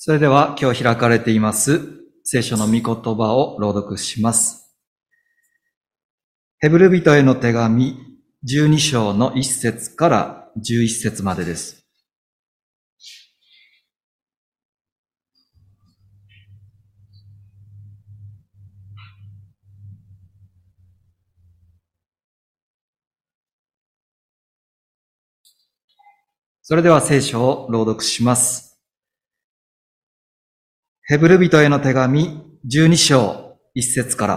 それでは今日開かれています聖書の御言葉を朗読します。ヘブル人への手紙12章の1節から11節までです。それでは聖書を朗読します。ヘブル人への手紙12章1節から。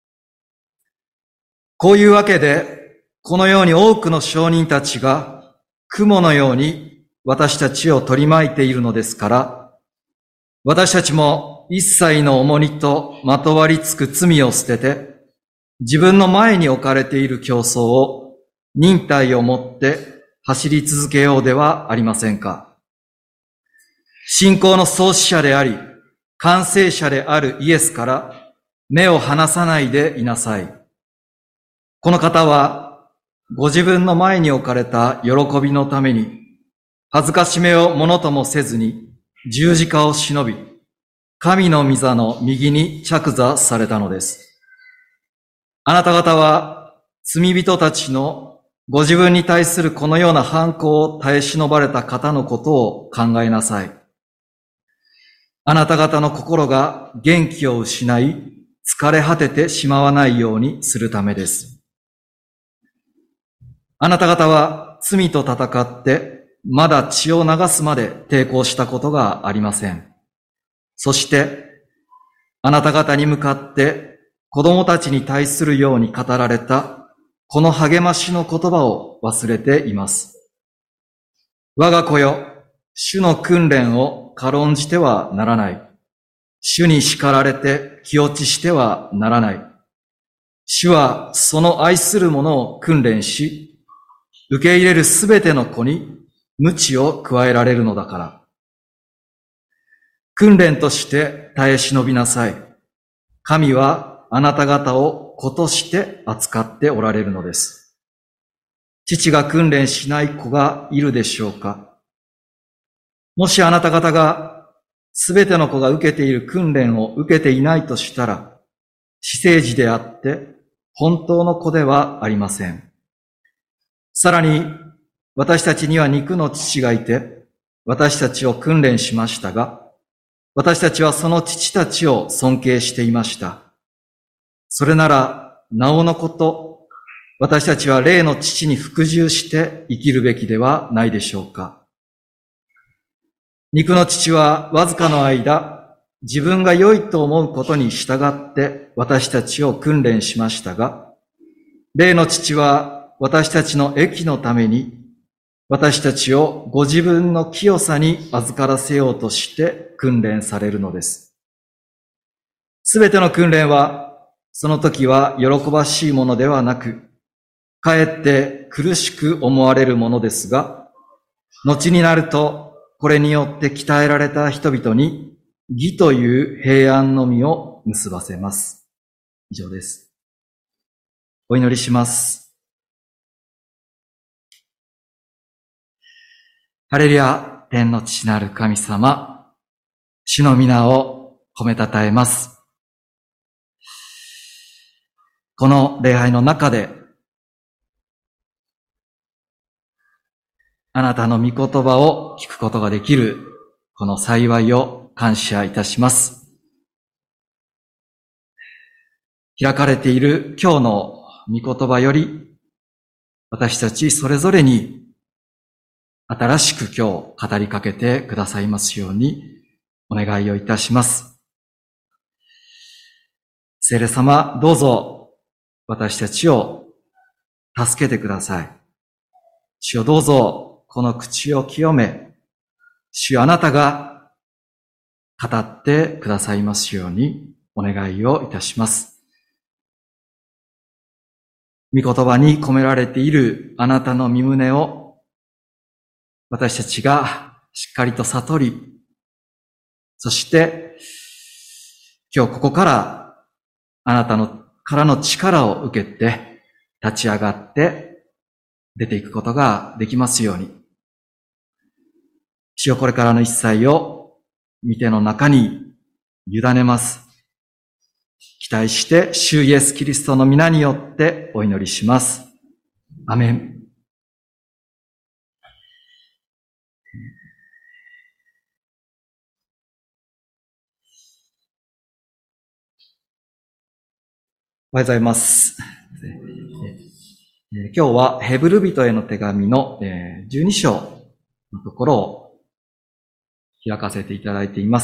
こういうわけで、このように多くの証人たちが雲のように私たちを取り巻いているのですから、私たちも一切の重荷とまとわりつく罪を捨てて、自分の前に置かれている競争を忍耐をもって走り続けようではありませんか。信仰の創始者であり、完成者であるイエスから目を離さないでいなさい。この方はご自分の前に置かれた喜びのために恥ずかしめをものともせずに十字架を忍び、神の御座の右に着座されたのです。あなた方は罪人たちのご自分に対するこのような反抗を耐え忍ばれた方のことを考えなさい。あなた方の心が元気を失い、疲れ果ててしまわないようにするためです。あなた方は罪と戦って、まだ血を流すまで抵抗したことがありません。そして、あなた方に向かって子供たちに対するように語られた、この励ましの言葉を忘れています。我が子よ、主の訓練を軽んじてはならない。主に叱られて気落ちしてはならない。主はその愛する者を訓練し、受け入れるすべての子に鞭を加えられるのだから。訓練として耐え忍びなさい。神はあなた方を子として扱っておられるのです。父が訓練しない子がいるでしょうか。もしあなた方がすべての子が受けている訓練を受けていないとしたら、私生児であって本当の子ではありません。さらに私たちには肉の父がいて、私たちを訓練しましたが、私たちはその父たちを尊敬していました。それならなおのこと、私たちは霊の父に服従して生きるべきではないでしょうか。肉の父はわずかの間、自分が良いと思うことに従って私たちを訓練しましたが、霊の父は私たちの益のために、私たちをご自分の清さに預からせようとして訓練されるのです。すべての訓練は、その時は喜ばしいものではなく、かえって苦しく思われるものですが、後になると、これによって鍛えられた人々に義という平安の実を結ばせます。以上です。お祈りします。ハレルヤ、天の父なる神様、主の皆を褒めたたえます。この礼拝の中で、あなたの御言葉を聞くことができる、この幸いを感謝いたします。開かれている今日の御言葉より、私たちそれぞれに新しく今日語りかけてくださいますようにお願いをいたします。聖霊様、どうぞ私たちを助けてください。主よ、どうぞこの口を清め、主よ、あなたが語ってくださいますようにお願いをいたします。御言葉に込められているあなたの御胸を私たちがしっかりと悟り、そして今日ここからあなたのからの力を受けて立ち上がって出ていくことができますように。主よ、これからの一切を御手の中に委ねます。期待して主イエスキリストの皆によってお祈りします。アメン。おはようございます。今日はヘブル人への手紙の12章のところを開かせていただいています。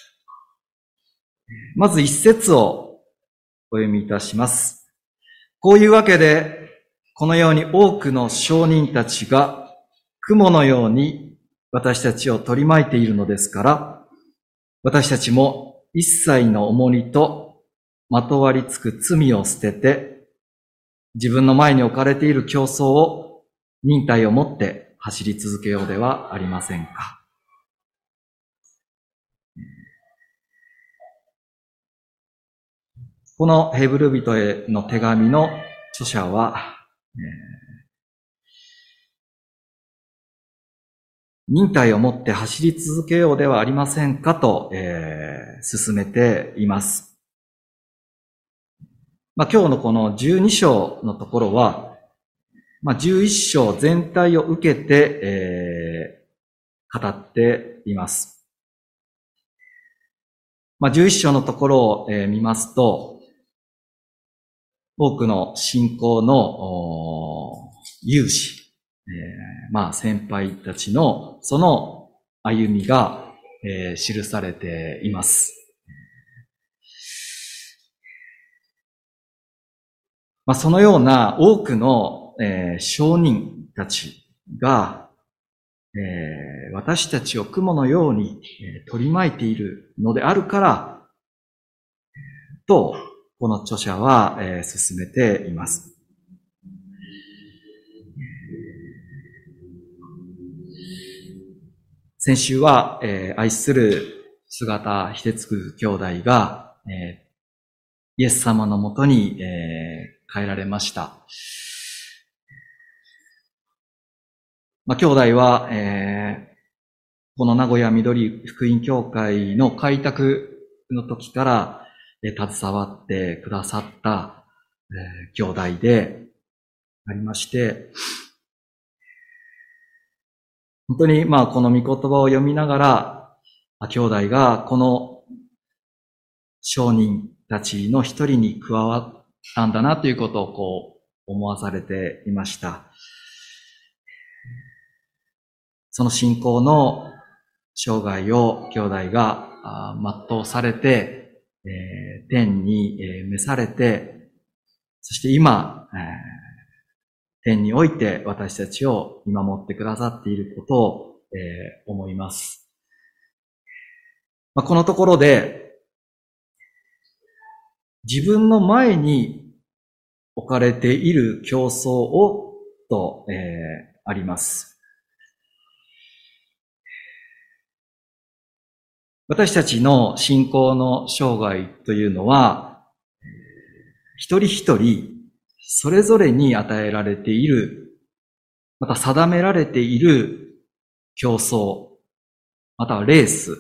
まず一節をお読みいたします。こういうわけで、このように多くの証人たちが雲のように私たちを取り巻いているのですから、私たちも一切の重荷とまとわりつく罪を捨てて、自分の前に置かれている競争を忍耐を持って走り続けようではありませんか。このヘブル人への手紙の著者は、忍耐を持って走り続けようではありませんかと、進めています。今日のこの12章のところは、11章全体を受けて、語っています。11章のところを、見ますと、多くの信仰の勇士、先輩たちのその歩みが、記されています。そのような多くの、証人たちが、私たちを雲のように、取り巻いているのであるから、と、この著者は、進めています。先週は、愛する姿秀嗣兄弟が、イエス様のもとに、帰られました。兄弟は、この名古屋緑福音教会の開拓の時から、携わってくださった、兄弟でありまして、本当にこの御言葉を読みながら、兄弟がこの証人たちの一人に加わったんだなということを思わされていました。その信仰の生涯を兄弟が全うされて、天に召されて、そして今、天において私たちを見守ってくださっていることを、思います。このところで、自分の前に置かれている競争をと、あります。私たちの信仰の生涯というのは、一人一人それぞれに与えられている、また定められている競争、またはレース、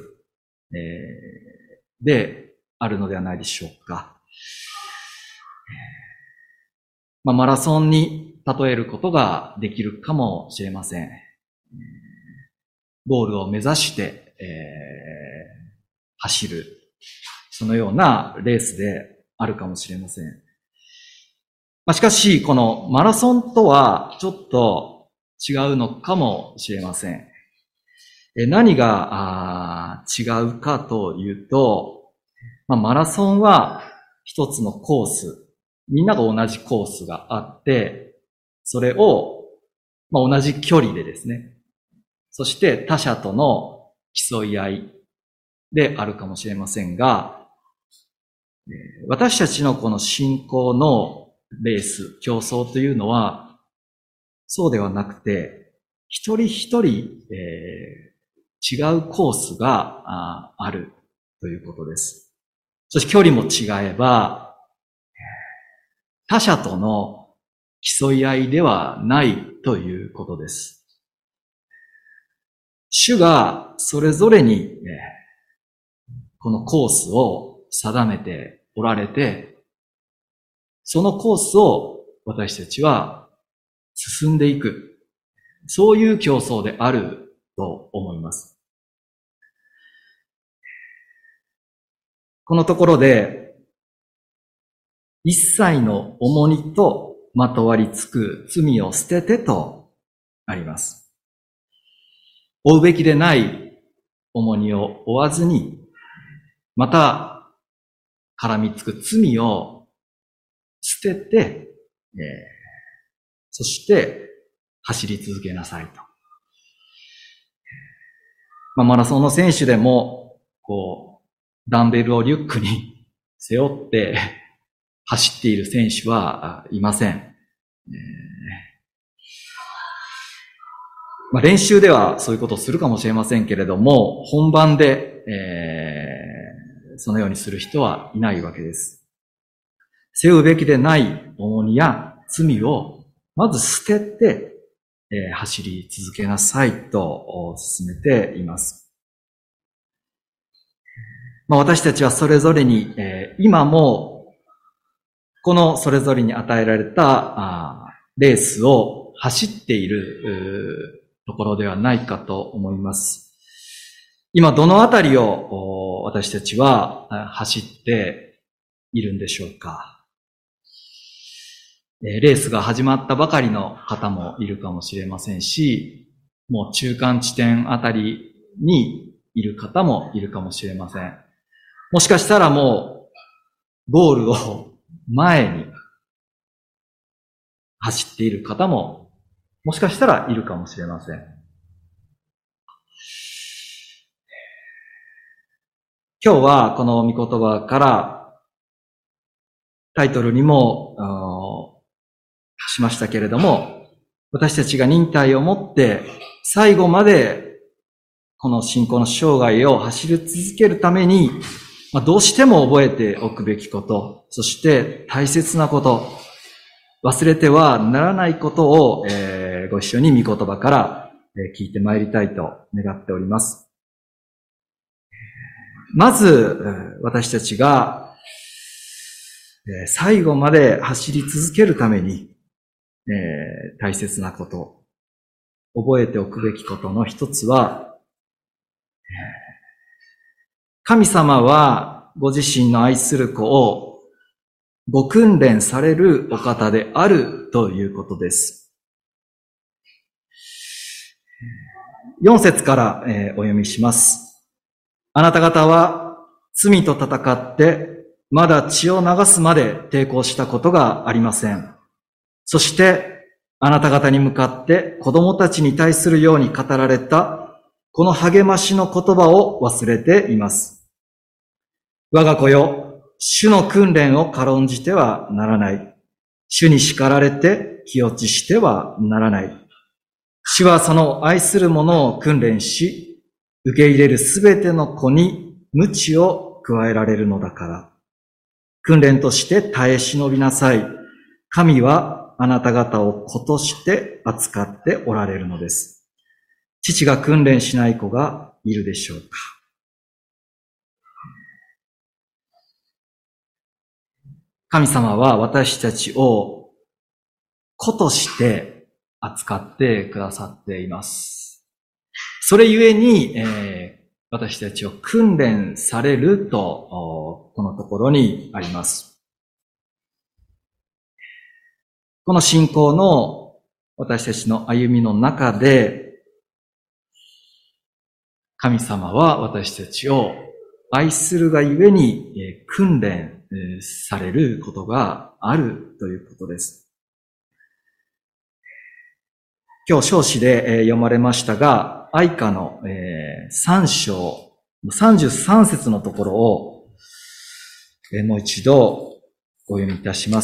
であるのではないでしょうか。マラソンに例えることができるかもしれません。ゴールを目指して、走る。そのようなレースであるかもしれません。しかし、このマラソンとはちょっと違うのかもしれません。何が違うかというと、マラソンは一つのコース、みんなが同じコースがあって、それを、同じ距離でですね、そして他者との競い合いであるかもしれませんが、私たちのこの信仰のレース、競争というのは、そうではなくて、一人一人、違うコースがあるということです。そして距離も違えば、他者との競い合いではないということです。主がそれぞれにこのコースを定めておられて、そのコースを私たちは進んでいく。そういう競争であると思います。このところで、一切の重荷とまとわりつく罪を捨ててとあります。負うべきでない重荷を負わずに、また絡みつく罪を捨てて、そして走り続けなさいと。マラソンの選手でも、ダンベルをリュックに背負って走っている選手はいません。練習ではそういうことをするかもしれませんけれども、本番で、そのようにする人はいないわけです。背負うべきでない重荷や罪をまず捨てて、走り続けなさいと進めています。私たちはそれぞれに、今もこのそれぞれに与えられたレースを走っているところではないかと思います。今どのあたりを私たちは走っているんでしょうか。レースが始まったばかりの方もいるかもしれませんし、もう中間地点あたりにいる方もいるかもしれません。もしかしたらもうゴールを前に走っている方ももしかしたらいるかもしれません。今日はこの御言葉からタイトルにもしましたけれども、私たちが忍耐を持って最後までこの信仰の生涯を走り続けるために、どうしても覚えておくべきこと、そして大切なこと、忘れてはならないことを、ご一緒に御言葉から聞いてまいりたいと願っております。まず、私たちが最後まで走り続けるために、大切なこと、覚えておくべきことの一つは、神様はご自身の愛する子をご訓練されるお方であるということです。4節からお読みします。あなた方は罪と戦ってまだ血を流すまで抵抗したことがありません。そしてあなた方に向かって子供たちに対するように語られたこの励ましの言葉を忘れています。我が子よ、主の訓練を軽んじてはならない。主に叱られて気落ちしてはならない。主はその愛する者を訓練し、受け入れるすべての子に鞭を加えられるのだから。訓練として耐え忍びなさい。神はあなた方を子として扱っておられるのです。父が訓練しない子がいるでしょうか。神様は私たちを子として扱ってくださっています。それゆえに、私たちを訓練されると、このところにあります。この信仰の私たちの歩みの中で、神様は私たちを愛するがゆえに訓練されることがあるということです。今日、唱詞で読まれましたが、愛歌の3章、33節のところをもう一度お読みいたします。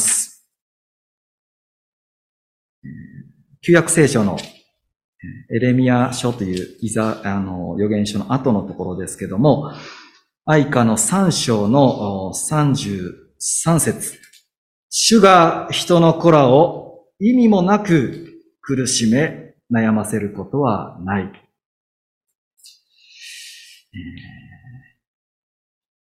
旧約聖書のエレミヤ書という預言書の後のところですけども、愛歌の3章の33節。主が人の子らを意味もなく苦しめ悩ませることはない。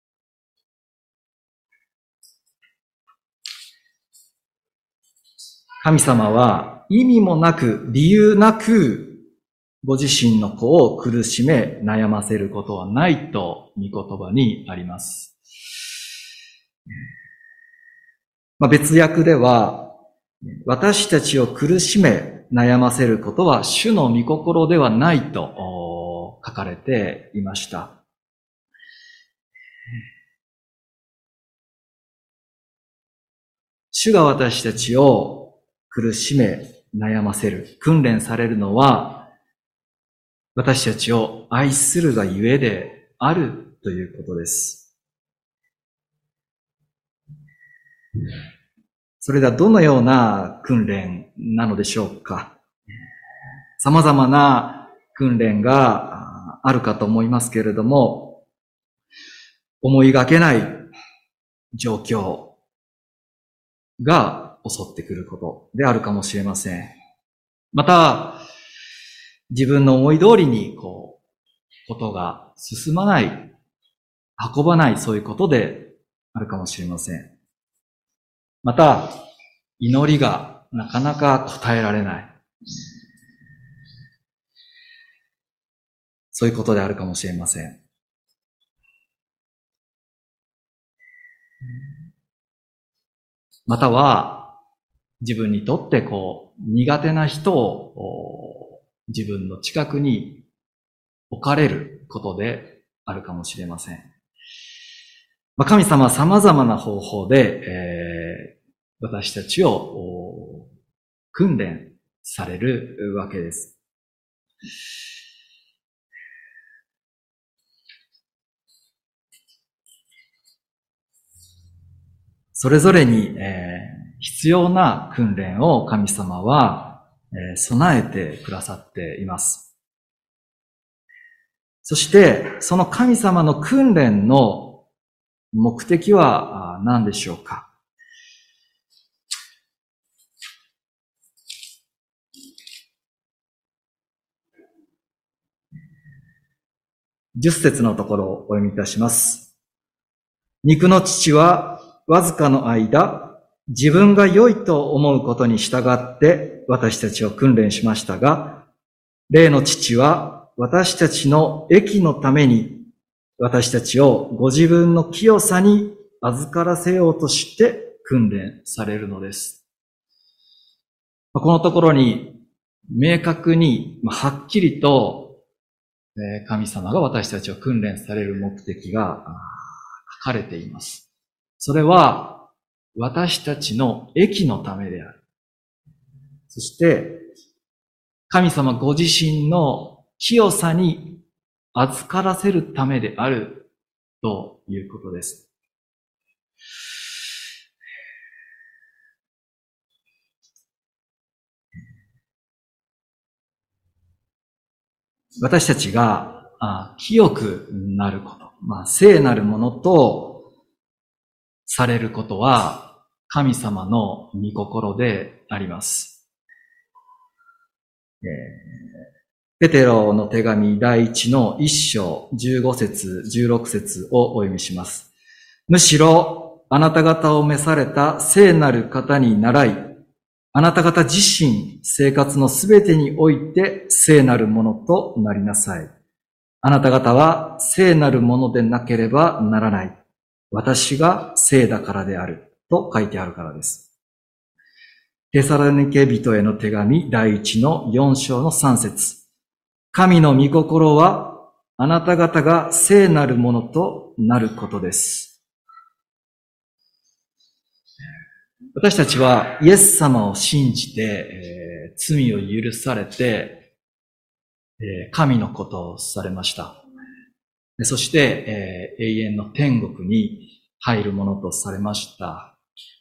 神様は意味もなく、理由なく、ご自身の子を苦しめ悩ませることはないと御言葉にあります。別訳では、私たちを苦しめ悩ませることは主の御心ではないと書かれていました。主が私たちを苦しめ悩ませる、訓練されるのは、私たちを愛するがゆえであるということです。それではどのような訓練なのでしょうか。様々な訓練があるかと思いますけれども、思いがけない状況が襲ってくることであるかもしれません。また、自分の思い通りにことが進まない、運ばない、そういうことであるかもしれません。また、祈りがなかなか答えられない。そういうことであるかもしれません。または、自分にとって苦手な人を自分の近くに置かれることであるかもしれません。神様は様々な方法で、私たちを訓練されるわけです。それぞれに、必要な訓練を神様は、備えてくださっています。そして、その神様の訓練の目的は何でしょうか。10節のところをお読みいたします。肉の父はわずかの間、自分が良いと思うことに従って私たちを訓練しましたが、霊の父は私たちの益のために私たちをご自分の清さに預からせようとして訓練されるのです。このところに明確に、はっきりと神様が私たちを訓練される目的が書かれています。それは私たちの益のためである。そして神様ご自身の清さに預からせるためであるということです。私たちが清くなること、聖なるものとされることは神様の御心であります。ペテロの手紙第1の1章15節16節をお読みします。むしろあなた方を召された聖なる方に倣い、あなた方自身生活のすべてにおいて聖なるものとなりなさい。あなた方は聖なるものでなければならない。私が聖だからであると書いてあるからです。テサロニケ人への手紙第1の4章の3節。神の御心はあなた方が聖なるものとなることです。私たちはイエス様を信じて、罪を許されて、神のことをされました。そして、永遠の天国に入るものとされました。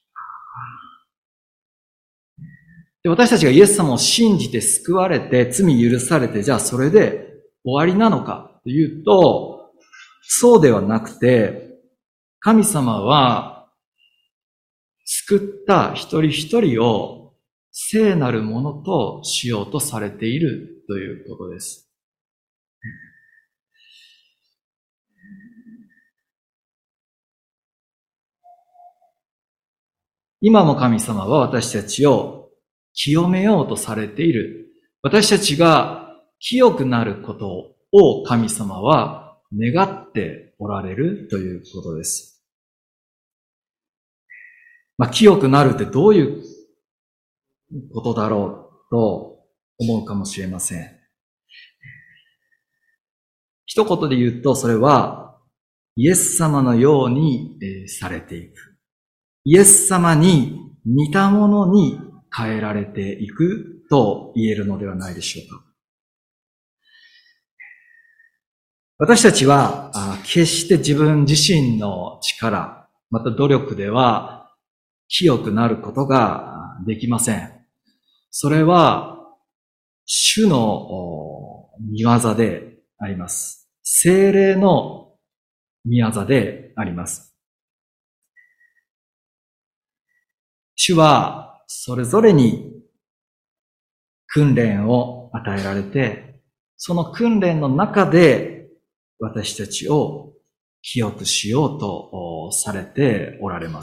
で、私たちがイエス様を信じて救われて罪許されて、じゃあそれで終わりなのかというと、そうではなくて、神様は救った一人一人を聖なるものとしようとされているということです。今も神様は私たちを清めようとされている。私たちが清くなることを神様は願っておられるということです。清くなるってどういうことだろうと思うかもしれません。一言で言うと、それはイエス様のようにされていく。イエス様に似たものに変えられていくと言えるのではないでしょうか。私たちは決して自分自身の力、また努力では清くなることができません。それは主の御業であります。聖霊の御業であります。主はそれぞれに訓練を与えられて、その訓練の中で私たちを清くしようとされておられます。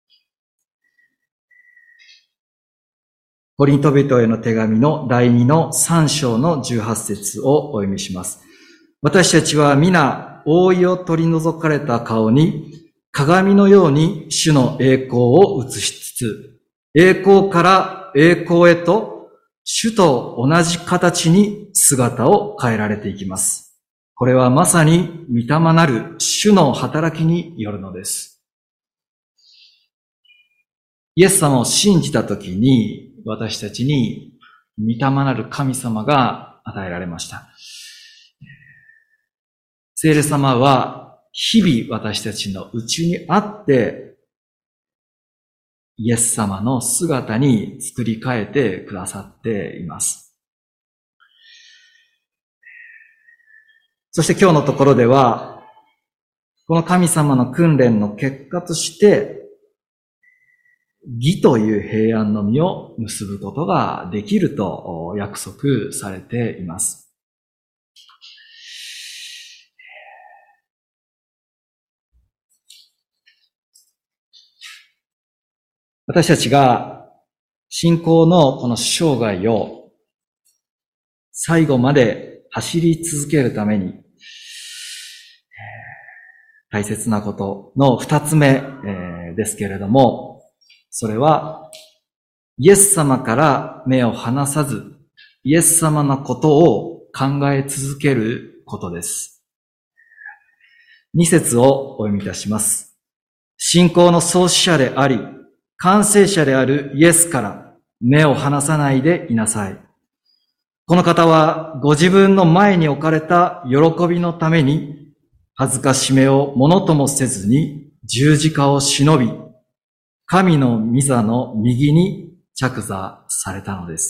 コリント人への手紙の第2の3章の18節をお読みします。私たちは皆覆いを取り除かれた顔に鏡のように主の栄光を映しつつ、栄光から栄光へと主と同じ形に姿を変えられていきます。これはまさに御霊なる主の働きによるのです。イエス様を信じたときに私たちに御霊なる神様が与えられました。聖霊様は日々私たちのうちにあってイエス様の姿に作り変えてくださっています。そして今日のところではこの神様の訓練の結果として義という平安の実を結ぶことができると約束されています。私たちが信仰のこの生涯を最後まで走り続けるために大切なことの二つ目ですけれども、それは、イエス様から目を離さず、イエス様のことを考え続けることです。2節をお読みいたします。信仰の創始者であり、完成者であるイエスから目を離さないでいなさい。この方はご自分の前に置かれた喜びのために、恥ずかしめをものともせずに十字架を忍び、神の御座の右に着座されたのです。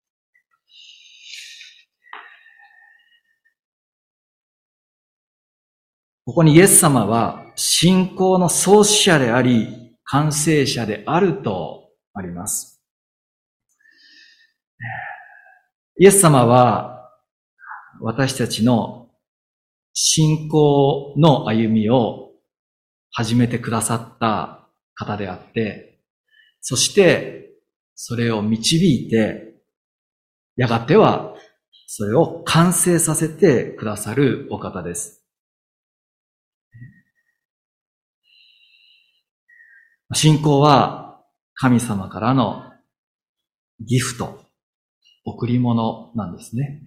ここにイエス様は信仰の創始者であり、完成者であるとあります。イエス様は私たちの信仰の歩みを始めてくださった方であって、そしてそれを導いて、やがてはそれを完成させてくださるお方です。信仰は神様からのギフト、贈り物なんですね。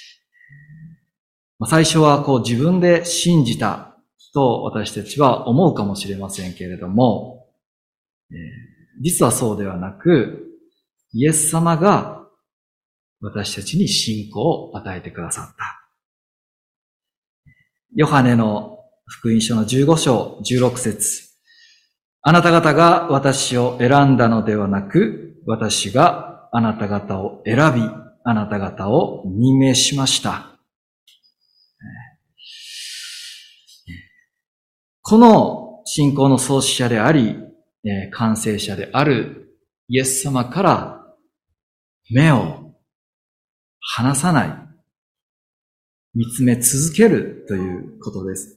最初は自分で信じたと私たちは思うかもしれませんけれども、実はそうではなく、イエス様が私たちに信仰を与えてくださった。ヨハネの福音書の15章16節。あなた方が私を選んだのではなく、私があなた方を選び、あなた方を任命しました。この信仰の創始者であり、完成者であるイエス様から目を離さない、見つめ続けるということです。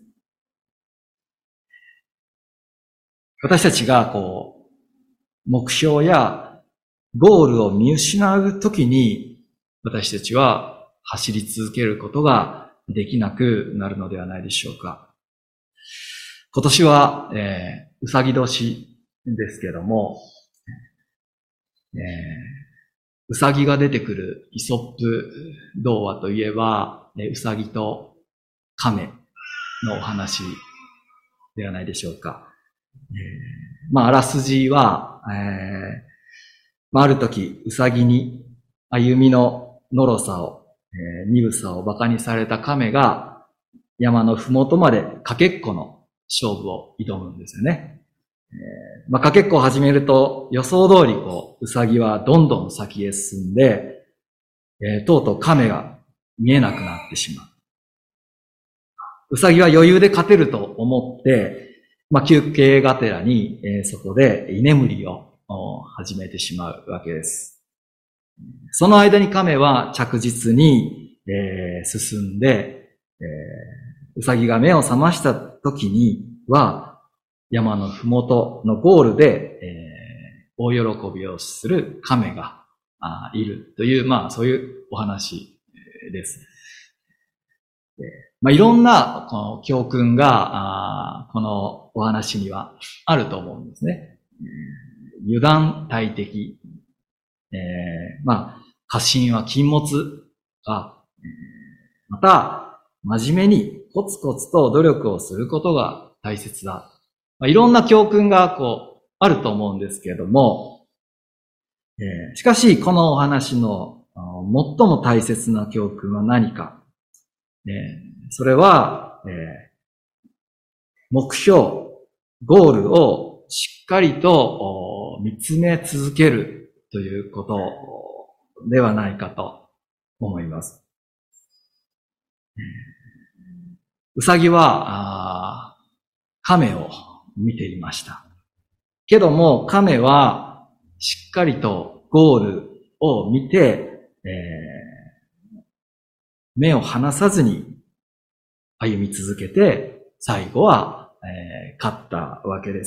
私たちが目標やゴールを見失うときに、私たちは走り続けることができなくなるのではないでしょうか。今年は、うさぎ年ですけども、うさぎが出てくるイソップ童話といえば、うさぎと亀のお話ではないでしょうか。あらすじは、ある時、うさぎに歩みののろさを、鈍さを馬鹿にされた亀が山のふもとまでかけっこの勝負を挑むんですよね。かけっこを始めると予想通りうさぎはどんどん先へ進んで、とうとう亀が見えなくなってしまう。うさぎは余裕で勝てると思って、休憩がてらに、そこで居眠りを始めてしまうわけです。その間に亀は着実に、進んで、うさぎが目を覚ました時には、山のふもとのゴールで、大喜びをする亀がいるという、そういうお話です。いろんなこの教訓がこのお話にはあると思うんですね。油断大敵、過信は禁物が、また真面目にコツコツと努力をすることが大切だ。いろんな教訓があると思うんですけれども、しかしこのお話の最も大切な教訓は何か。それは、目標、ゴールをしっかりと見つめ続けるということではないかと思います。うさぎは亀を見ていました。けども亀はしっかりとゴールを見て、目を離さずに歩み続けて、最後は、勝ったわけです。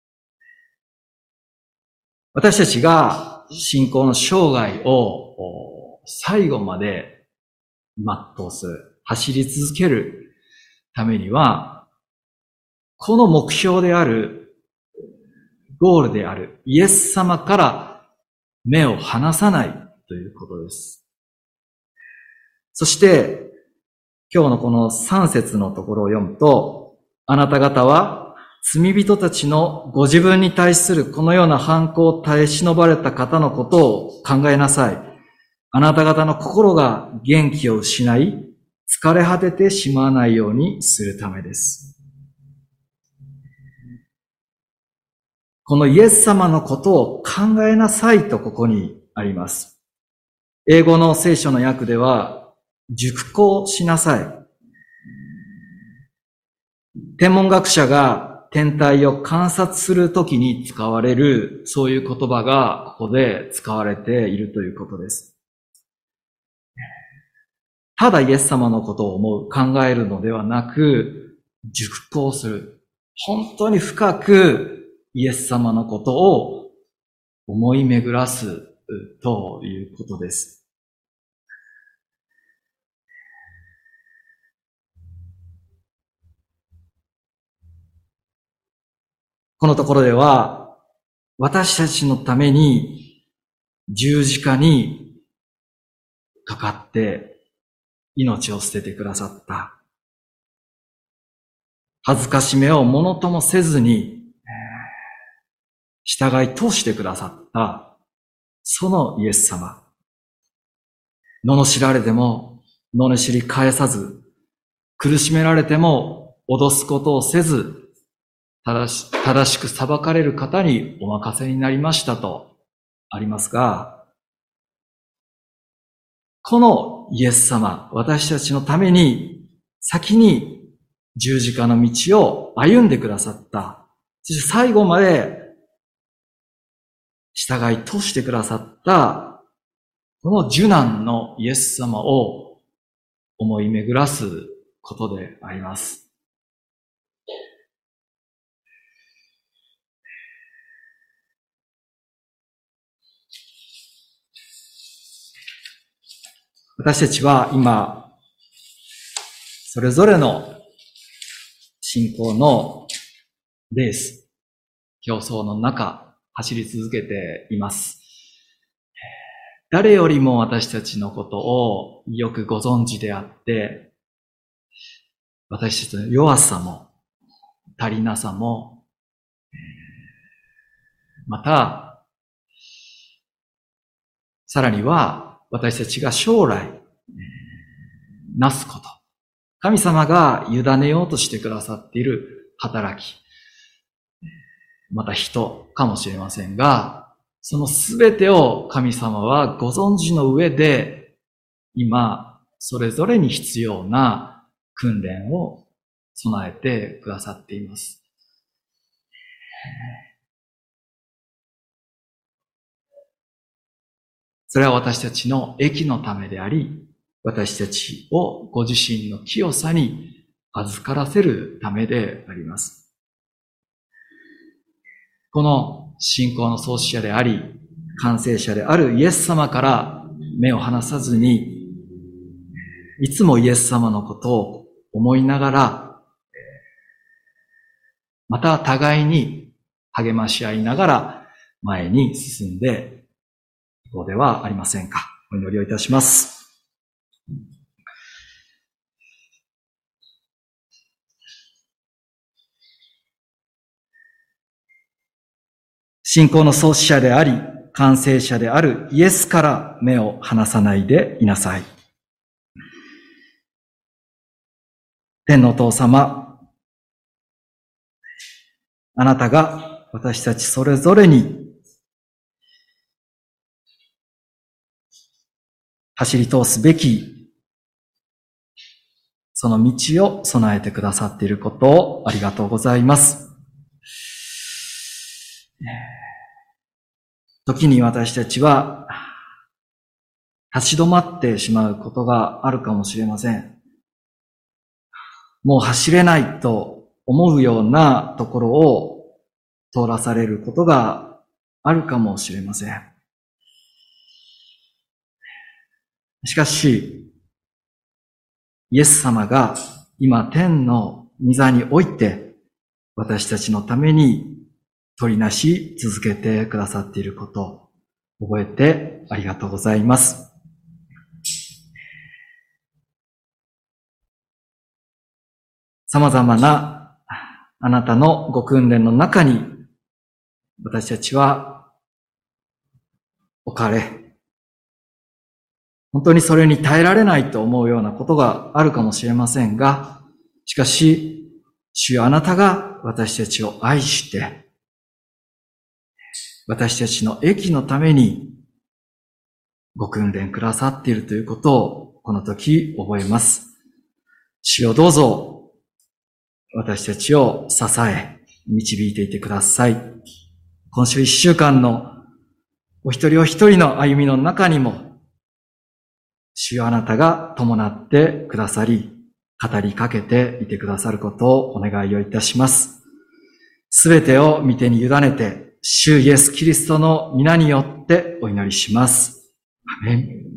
私たちが信仰の生涯を最後まで全うする、走り続けるためには、この目標である、ゴールであるイエス様から目を離さないということです。そして、今日のこの3節のところを読むと、あなた方は罪人たちのご自分に対するこのような犯行を耐え忍ばれた方のことを考えなさい。あなた方の心が元気を失い、疲れ果ててしまわないようにするためです。このイエス様のことを考えなさいとここにあります。英語の聖書の訳では、熟考しなさい。天文学者が天体を観察するときに使われる、そういう言葉がここで使われているということです。ただイエス様のことを思う、考えるのではなく、熟考する。本当に深くイエス様のことを思い巡らすということです。このところでは、私たちのために十字架にかかって命を捨ててくださった。恥ずかしめをものともせずに従い通してくださった、そのイエス様。罵られても罵り返さず、苦しめられても脅すことをせず、正しく裁かれる方にお任せになりましたとありますが、このイエス様、私たちのために先に十字架の道を歩んでくださった。そして最後まで従い通してくださった、この受難のイエス様を思い巡らすことであります。 私たちは今、それぞれの信仰のレース、競争の中、走り続けています。誰よりも私たちのことをよくご存知であって、私たちの弱さも、足りなさも、また、さらには私たちが将来、なすこと。神様が委ねようとしてくださっている働き。また人かもしれませんが、そのすべてを神様はご存知の上で、今、それぞれに必要な訓練を備えてくださっています。それは私たちの益のためであり、私たちをご自身の清さに預からせるためであります。この信仰の創始者であり、完成者であるイエス様から目を離さずに、いつもイエス様のことを思いながら、また互いに励まし合いながら前に進んでいこうではありませんか。お祈りをいたします。信仰の創始者であり、完成者であるイエスから目を離さないでいなさい。天のお父様、あなたが私たちそれぞれに走り通すべきその道を備えてくださっていることをありがとうございます。時に私たちは立ち止まってしまうことがあるかもしれません。もう走れないと思うようなところを通らされることがあるかもしれません。しかし、イエス様が今天の御座において私たちのために取りなし続けてくださっていることを覚えてありがとうございます。様々なあなたのご訓練の中に私たちは置かれ、本当にそれに耐えられないと思うようなことがあるかもしれませんが、しかし、主よあなたが私たちを愛して、私たちの益のためにご訓練くださっているということをこの時覚えます。主よどうぞ私たちを支え、導いていてください。今週1週間のお一人お一人の歩みの中にも、主よあなたが伴ってくださり、語りかけていてくださることをお願いをいたします。すべてを御手に委ねて、主イエスキリストの皆によってお祈りします。アメン。